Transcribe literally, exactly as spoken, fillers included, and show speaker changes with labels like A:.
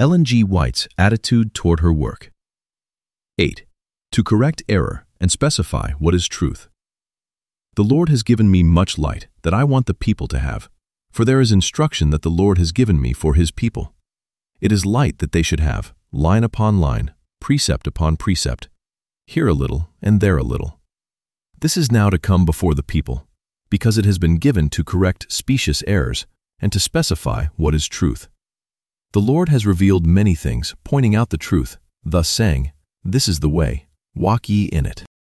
A: Ellen G. White's attitude toward her work. eight. To correct error and specify what is truth. The Lord has given me much light that I want the people to have, for there is instruction that the Lord has given me for his people. It is light that they should have, line upon line, precept upon precept, here a little and there a little. This is now to come before the people, because it has been given to correct specious errors and to specify what is truth. The Lord has revealed many things, pointing out the truth, thus saying, This is the way, walk ye in it.